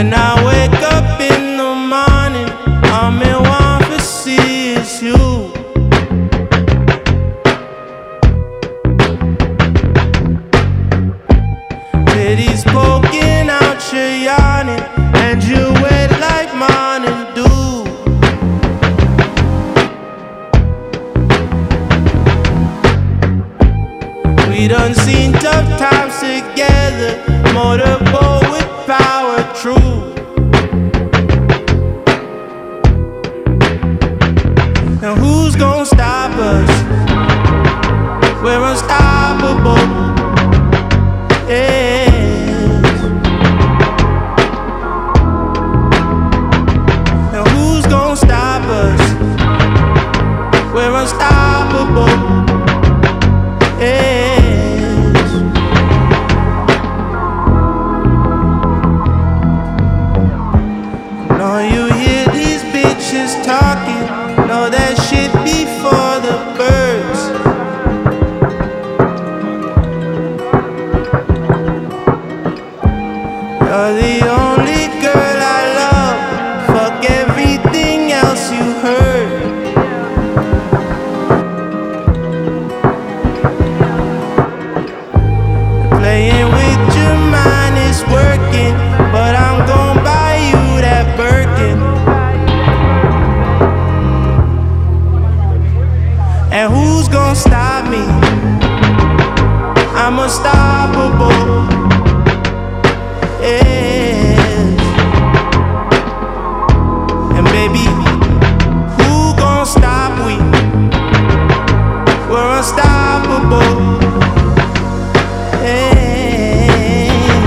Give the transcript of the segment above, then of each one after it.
When I wake up in the morning, all me want to see is you. Titties poking out, you're yawning, and you wet like morning dew. We done seen tough times together, motorboat with power true. And who's gonna stop us? We're unstoppable. Yes. And who's gonna stop us? We're unstoppable. Yes. And all you hear these bitches talking, know that shit be for the birds. You're the only girl I love. Fuck everything else you heard. Playing with your mind is working, but I'm gon' buy you that Birkin. And who's gon' stop me? I'm unstoppable. Yes. And baby, who gon' stop we? We're unstoppable. Yes.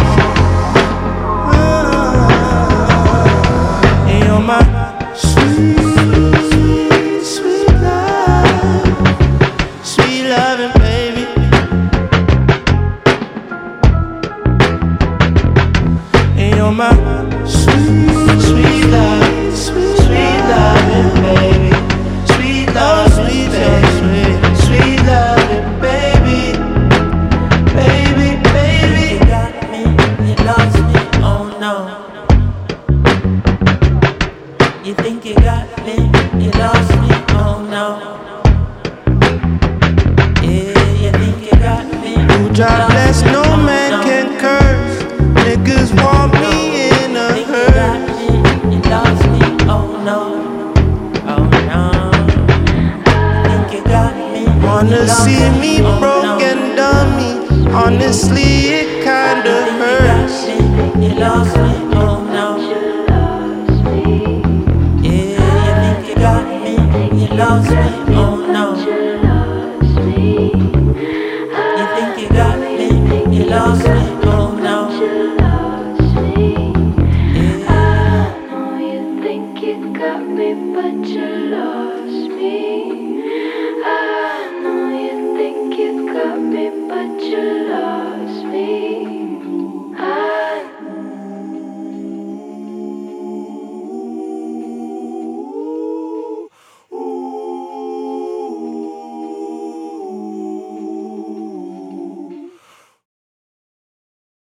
And you're my sweet, sweet love, sweet loving baby. And you're my sweet, sweet love, sweet loving baby. Sweet love, sweet love, sweet loving baby. Baby, baby. You got me, you lost me, oh no. You think you got me, you lost me, oh no. Yeah, you think you got me. Who drive less, no man can curse. Niggas want me in a Think you got hearse. me, you lost me, oh no. Oh no. Think you got me, Wanna you lost see me oh, broke no. and dummy. Honestly, it kinda hurts. You lost me, oh no. Yeah, you think you got me, you lost me, oh